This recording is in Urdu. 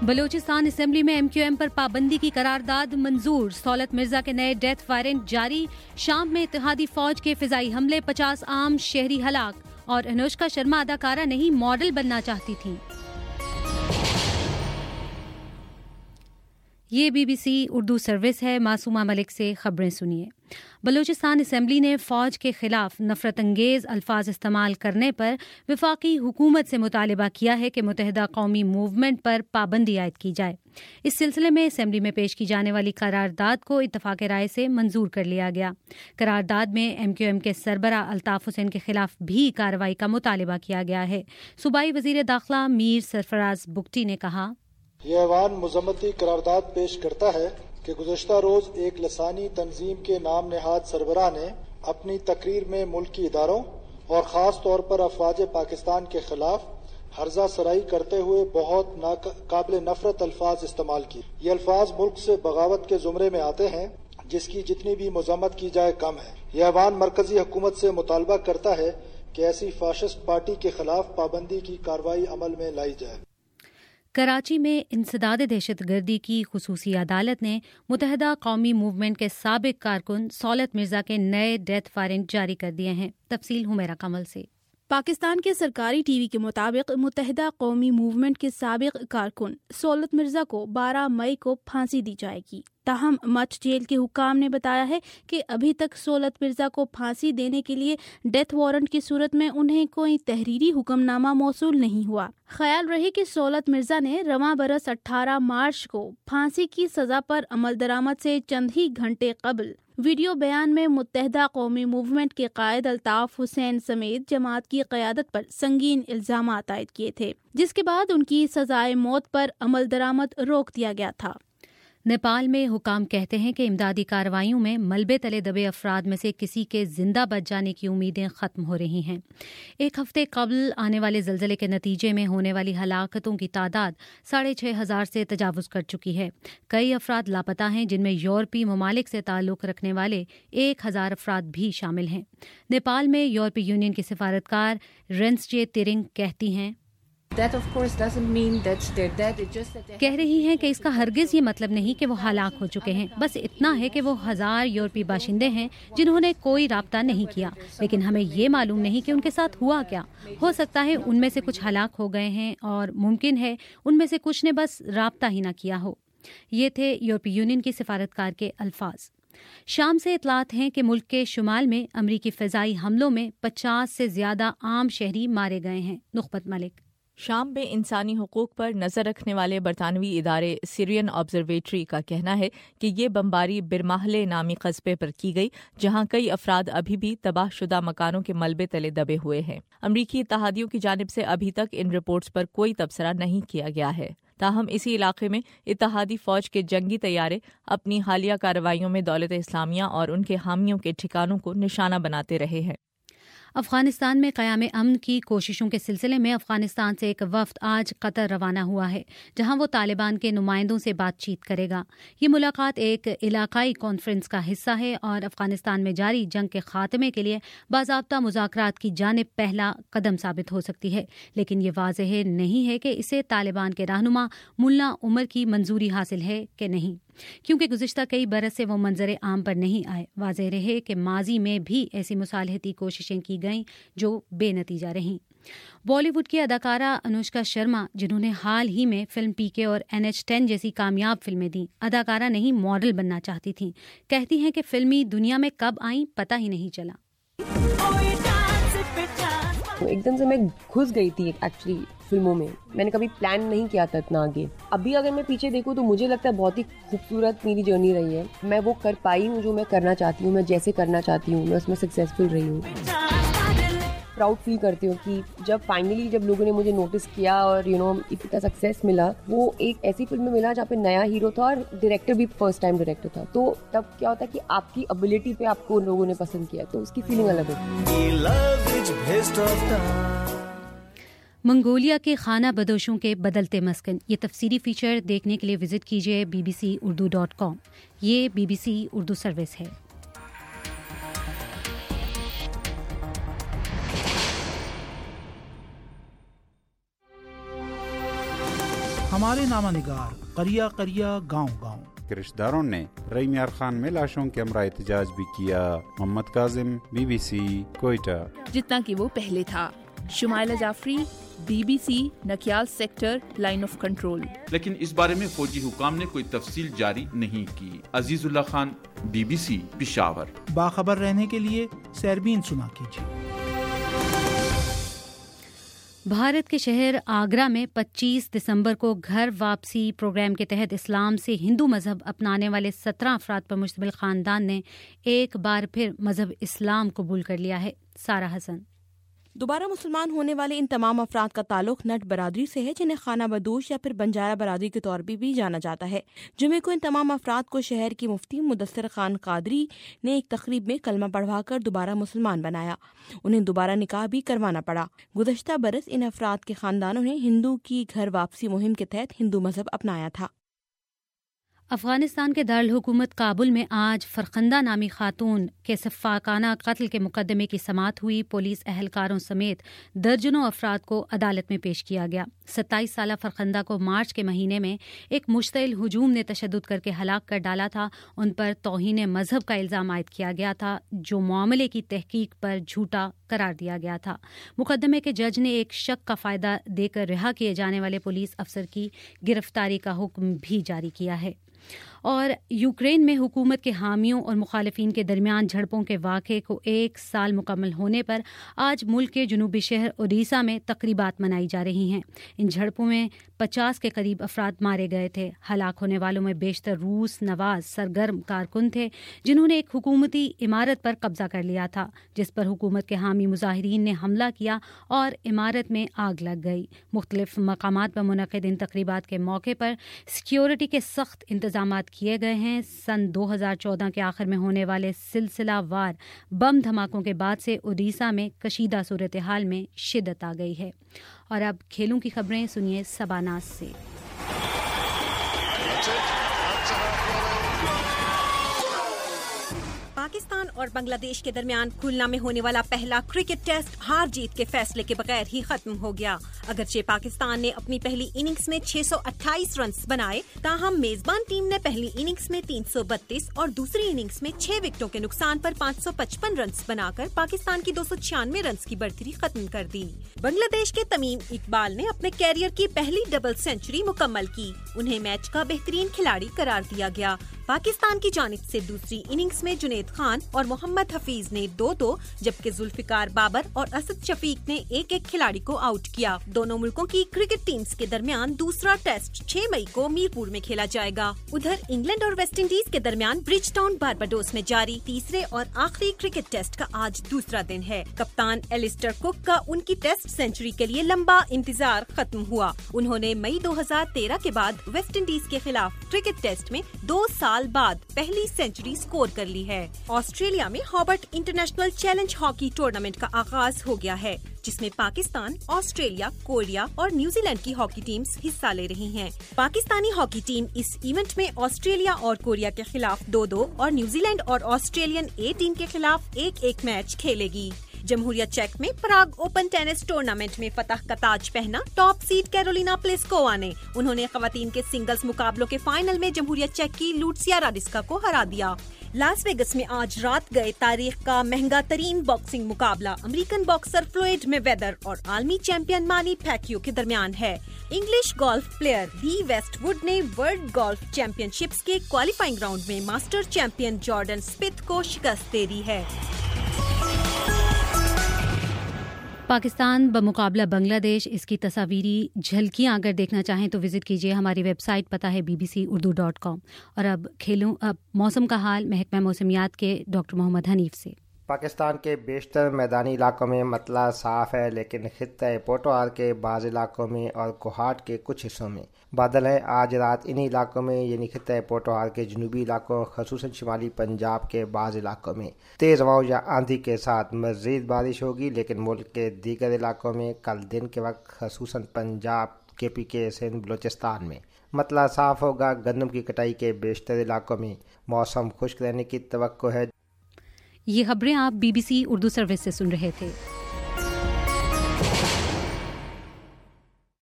بلوچستان اسمبلی میں MQM پر پابندی کی قرارداد منظور، سولت مرزا کے نئے ڈیتھ وارنٹ جاری، شام میں اتحادی فوج کے فضائی حملے، 50 عام شہری ہلاک، اور انوشکا شرما اداکارہ نہیں ماڈل بننا چاہتی تھیں۔ یہ BBC اردو سروس ہے، معصومہ ملک سے خبریں سنیے۔ بلوچستان اسمبلی نے فوج کے خلاف نفرت انگیز الفاظ استعمال کرنے پر وفاقی حکومت سے مطالبہ کیا ہے کہ متحدہ قومی موومنٹ پر پابندی عائد کی جائے۔ اس سلسلے میں اسمبلی میں پیش کی جانے والی قرارداد کو اتفاق رائے سے منظور کر لیا گیا۔ قرارداد میں MQM کے سربراہ الطاف حسین کے خلاف بھی کارروائی کا مطالبہ کیا گیا ہے۔ صوبائی وزیر داخلہ میر سرفراز بگٹی نے کہا، یہ ایوان مذمتی قرارداد پیش کرتا ہے کہ گزشتہ روز ایک لسانی تنظیم کے نام نہاد سربراہ نے اپنی تقریر میں ملکی اداروں اور خاص طور پر افواج پاکستان کے خلاف ہرزہ سرائی کرتے ہوئے بہت قابل نفرت الفاظ استعمال کیے۔ یہ الفاظ ملک سے بغاوت کے زمرے میں آتے ہیں، جس کی جتنی بھی مذمت کی جائے کم ہے۔ یہ ایوان مرکزی حکومت سے مطالبہ کرتا ہے کہ ایسی فاشسٹ پارٹی کے خلاف پابندی کی کارروائی عمل میں لائی جائے۔ کراچی میں انسداد دہشت گردی کی خصوصی عدالت نے متحدہ قومی موومنٹ کے سابق کارکن سولت مرزا کے نئے ڈیتھ وارنٹ جاری کر دیے ہیں۔ تفصیل حمیرہ کمل سے۔ پاکستان کے سرکاری ٹی وی کے مطابق متحدہ قومی موومنٹ کے سابق کارکن سولت مرزا کو 12 مئی کو پھانسی دی جائے گی۔ تاہم مچ جیل کے حکام نے بتایا ہے کہ ابھی تک سولت مرزا کو پھانسی دینے کے لیے ڈیتھ وارنٹ کی صورت میں انہیں کوئی تحریری حکم نامہ موصول نہیں ہوا۔ خیال رہے کہ سولت مرزا نے رواں برس 18 مارچ کو پھانسی کی سزا پر عمل درآمد سے چند ہی گھنٹے قبل ویڈیو بیان میں متحدہ قومی موومنٹ کے قائد الطاف حسین سمیت جماعت کی قیادت پر سنگین الزامات عائد کیے تھے، جس کے بعد ان کی سزائے موت پر عمل درآمد روک دیا گیا تھا۔ نیپال میں حکام کہتے ہیں کہ امدادی کارروائیوں میں ملبے تلے دبے افراد میں سے کسی کے زندہ بچ جانے کی امیدیں ختم ہو رہی ہیں۔ ایک ہفتے قبل آنے والے زلزلے کے نتیجے میں ہونے والی ہلاکتوں کی تعداد 6,500 سے تجاوز کر چکی ہے۔ کئی افراد لاپتہ ہیں، جن میں یورپی ممالک سے تعلق رکھنے والے 1,000 افراد بھی شامل ہیں۔ نیپال میں یورپی یونین کی سفارتکار رینسچے تیرنگ کہتی ہیں، کہہ رہی ہیں کہ اس کا ہرگز یہ مطلب نہیں کہ وہ ہلاک ہو چکے ہیں، بس اتنا ہے کہ وہ 1000 یورپی باشندے ہیں جنہوں نے کوئی رابطہ نہیں کیا، لیکن ہمیں یہ معلوم نہیں کہ ان کے ساتھ ہوا کیا۔ ہو سکتا ہے ان میں سے کچھ ہلاک ہو گئے ہیں اور ممکن ہے ان میں سے کچھ نے بس رابطہ ہی نہ کیا ہو۔ یہ تھے یورپی یونین کی سفارتکار کے الفاظ۔ شام سے اطلاعات ہیں کہ ملک کے شمال میں امریکی فضائی حملوں میں 50 سے زیادہ عام شہری مارے گئے ہیں۔ نخبت ملک۔ شام میں انسانی حقوق پر نظر رکھنے والے برطانوی ادارے سیرین آبزرویٹری کا کہنا ہے کہ یہ بمباری برماہلے نامی قصبے پر کی گئی، جہاں کئی افراد ابھی بھی تباہ شدہ مکانوں کے ملبے تلے دبے ہوئے ہیں۔ امریکی اتحادیوں کی جانب سے ابھی تک ان رپورٹس پر کوئی تبصرہ نہیں کیا گیا ہے۔ تاہم اسی علاقے میں اتحادی فوج کے جنگی طیارے اپنی حالیہ کارروائیوں میں دولت اسلامیہ اور ان کے حامیوں کے ٹھکانوں کو نشانہ بناتے رہے ہیں۔ افغانستان میں قیام امن کی کوششوں کے سلسلے میں افغانستان سے ایک وفد آج قطر روانہ ہوا ہے، جہاں وہ طالبان کے نمائندوں سے بات چیت کرے گا۔ یہ ملاقات ایک علاقائی کانفرنس کا حصہ ہے اور افغانستان میں جاری جنگ کے خاتمے کے لیے باضابطہ مذاکرات کی جانب پہلا قدم ثابت ہو سکتی ہے، لیکن یہ واضح نہیں ہے کہ اسے طالبان کے رہنما ملا عمر کی منظوری حاصل ہے کہ نہیں، کیونکہ گزشتہ کئی برس سے وہ منظر عام پر نہیں آئے۔ واضح رہے کہ ماضی میں بھی ایسی مصالحتی کوششیں کی گئیں جو بے نتیجہ رہیں۔ بالی ووڈ کی اداکارہ انوشکا شرما، جنہوں نے حال ہی میں فلم PK اور NH10 جیسی کامیاب فلمیں دیں، اداکارہ نہیں ماڈل بننا چاہتی تھیں۔ کہتی ہیں کہ فلمی دنیا میں کب آئیں پتہ ہی نہیں چلا۔ ایک دم سے میں گھس گئی تھی ایکچولی فلموں میں، میں نے کبھی پلان نہیں کیا تھا اتنا آگے۔ ابھی اگر میں پیچھے دیکھوں تو مجھے لگتا ہے بہت ہی خوبصورت میری جرنی رہی ہے۔ میں وہ کر پائی ہوں جو میں کرنا چاہتی ہوں، میں جیسے کرنا چاہتی ہوں، میں اس میں سکسیزفل رہی ہوں۔ پراؤڈ فیل کرتی ہوں کہ جب لوگوں نے مجھے نوٹس کیا اور اتنا سکسیس ملا، وہ ایک ایسی فلم میں ملا جہاں پہ نیا ہیرو تھا اور ڈائریکٹر بھی فرسٹ ٹائم ڈائریکٹر تھا، تو تب کیا ہوتا ہے کہ آپ کی ابیلٹی پہ آپ کو لوگوں نے پسند کیا، تو اس کی فیلنگ الگ ہے۔ منگولیا کے خانہ بدوشوں کے بدلتے مسکن، یہ تفصیلی فیچر دیکھنے کے لیے وزٹ کیجیے bbcurdu.com۔ یہ BBC اردو سروس ہے۔ ہمارے نامہ نگار قریہ قریہ گاؤں گاؤں کے رشتہ داروں نے رحیم یار خان میں لاشوں کے ہمراہ احتجاج بھی کیا. محمد کاظم، BBC کوئٹہ. جتنا کہ وہ پہلے تھا. Shumaila Jafri, BBC Nakyal sector line of control. لیکن اس بارے میں فوجی حکام نے کوئی تفصیل جاری نہیں کی. عزیز اللہ خان، BBC پشاور. باخبر رہنے کے لیے سیربین سنا کیجیے. بھارت کے شہر آگرہ میں 25 دسمبر کو گھر واپسی پروگرام کے تحت اسلام سے ہندو مذہب اپنانے والے 17 افراد پر مشتمل خاندان نے ایک بار پھر مذہب اسلام قبول کر لیا ہے. سارہ حسن. دوبارہ مسلمان ہونے والے ان تمام افراد کا تعلق نٹ برادری سے ہے، جنہیں خانہ بدوش یا پھر بنجارہ برادری کے طور پر بھی جانا جاتا ہے. جمعے کو ان تمام افراد کو شہر کی مفتی مدثر خان قادری نے ایک تقریب میں کلمہ پڑھوا کر دوبارہ مسلمان بنایا. انہیں دوبارہ نکاح بھی کروانا پڑا. گزشتہ برس ان افراد کے خاندانوں نے ہندو کی گھر واپسی مہم کے تحت ہندو مذہب اپنایا تھا. افغانستان کے دارالحکومت کابل میں آج فرخندہ نامی خاتون کے سفاکانہ قتل کے مقدمے کی سماعت ہوئی. پولیس اہلکاروں سمیت درجنوں افراد کو عدالت میں پیش کیا گیا. 27 سالہ فرخندہ کو مارچ کے مہینے میں ایک مشتعل ہجوم نے تشدد کر کے ہلاک کر ڈالا تھا. ان پر توہین مذہب کا الزام عائد کیا گیا تھا، جو معاملے کی تحقیق پر جھوٹا قرار دیا گیا تھا. مقدمے کے جج نے ایک شک کا فائدہ دے کر رہا کیے جانے والے پولیس افسر کی گرفتاری کا حکم بھی جاری کیا ہے. اور یوکرین میں حکومت کے حامیوں اور مخالفین کے درمیان جھڑپوں کے واقعے کو 1 سال مکمل ہونے پر آج ملک کے جنوبی شہر اوڈیشہ میں تقریبات منائی جا رہی ہیں. ان جھڑپوں میں 50 کے قریب افراد مارے گئے تھے. ہلاک ہونے والوں میں بیشتر روس نواز سرگرم کارکن تھے، جنہوں نے ایک حکومتی عمارت پر قبضہ کر لیا تھا، جس پر حکومت کے حامی مظاہرین نے حملہ کیا اور عمارت میں آگ لگ گئی. مختلف مقامات پر منعقد ان تقریبات کے موقع پر سیکیورٹی کے سخت انتظامات کیے گئے ہیں. سن 2014 کے آخر میں ہونے والے سلسلہ وار بم دھماکوں کے بعد سے اوڈیشہ میں کشیدہ صورتحال میں شدت آ گئی ہے. اور اب کھیلوں کی خبریں سنیے سباناز سے. پاکستان اور بنگلہ دیش کے درمیان کھلنا میں ہونے والا پہلا کرکٹ ٹیسٹ ہار جیت کے فیصلے کے بغیر ہی ختم ہو گیا. اگرچہ پاکستان نے اپنی پہلی اننگز میں 628 رنز بنائے، تاہم میزبان ٹیم نے پہلی اننگز میں 332 اور دوسری اننگز میں 6 وکٹوں کے نقصان پر 555 رنز بنا کر پاکستان کی 296 رنز کی برتری ختم کر دی. بنگلہ دیش کے تمیم اقبال نے اپنے کیریئر کی پہلی ڈبل سینچری مکمل کی. انہیں میچ کا بہترین کھلاڑی قرار دیا گیا. پاکستان کی جانب سے دوسری اننگز میں جنید خان اور محمد حفیظ نے 2-2 جبکہ ذوالفقار بابر اور اسد شفیق نے ایک ایک کھلاڑی کو آؤٹ کیا. دونوں ملکوں کی کرکٹ ٹیمز کے درمیان دوسرا ٹیسٹ 6 مئی کو میرپور میں کھیلا جائے گا. ادھر انگلینڈ اور ویسٹ انڈیز کے درمیان برج ٹاؤن بارباڈوس میں جاری تیسرے اور آخری کرکٹ ٹیسٹ کا آج دوسرا دن ہے. کپتان ایلسٹر کک کا ان کی ٹیسٹ سینچری کے لیے لمبا انتظار ختم ہوا. انہوں نے مئی 2013 کے بعد ویسٹ انڈیز کے خلاف کرکٹ ٹیسٹ میں 2 سال بعد پہلی سینچری سکور کر لی ہے. آسٹریلیا میں Hobart international challenge hockey tournament کا آغاز ہو گیا ہے، جس میں پاکستان، آسٹریلیا، کوریا اور نیوزی لینڈ کی ہاکی ٹیمز حصہ لے رہی ہیں. پاکستانی ہاکی ٹیم اس ایونٹ میں آسٹریلیا اور کوریا کے خلاف 2-2 اور نیوزی لینڈ اور آسٹریلین اے ٹیم کے خلاف 1-1 میچ کھیلے گی. جمہوریہ چیک میں پراگ اوپن ٹینس ٹورنامنٹ میں فتح کا تاج پہنا ٹاپ سیڈ کیرولینا پلیسکووا نے. انہوں نے خواتین کے سنگلز مقابلوں کے فائنل میں جمہوریہ چیک کی لوٹسیا راڈسکا کو ہرا دیا. لاس ویگس میں آج رات گئے تاریخ کا مہنگا ترین باکسنگ مقابلہ American boxer Floyd Mayweather اور عالمی چیمپئن مانی پیکیو کے درمیان ہے. English golf player Lee Westwood نے ورلڈ گولف چیمپئن شپس کے کوالیفائنگ راؤنڈ میں ماسٹر چیمپئن جارڈن اسپتھ کو شکست دے دی ہے. پاکستان بمقابلہ بنگلہ دیش، اس کی تصاویری جھلکیاں اگر دیکھنا چاہیں تو وزٹ کیجیے ہماری ویب سائٹ، پتہ ہے bbcurdu.com. اور اب موسم کا حال محکمہ موسمیات کے ڈاکٹر محمد حنیف سے. پاکستان کے بیشتر میدانی علاقوں میں مطلع صاف ہے، لیکن خطہ پوٹوہار کے بعض علاقوں میں اور کوہاٹ کے کچھ حصوں میں بادل ہے. آج رات انہی علاقوں میں یعنی خطہ پوٹوہار کے جنوبی علاقوں خصوصاً شمالی پنجاب کے بعض علاقوں میں تیز ہواؤں یا آندھی کے ساتھ مزید بارش ہوگی، لیکن ملک کے دیگر علاقوں میں کل دن کے وقت خصوصاً پنجاب، KPK، سندھ، بلوچستان میں مطلع صاف ہوگا. گندم کی کٹائی کے بیشتر علاقوں میں موسم خشک رہنے کی توقع ہے. یہ خبریں آپ BBC اردو سروس سے سن رہے تھے.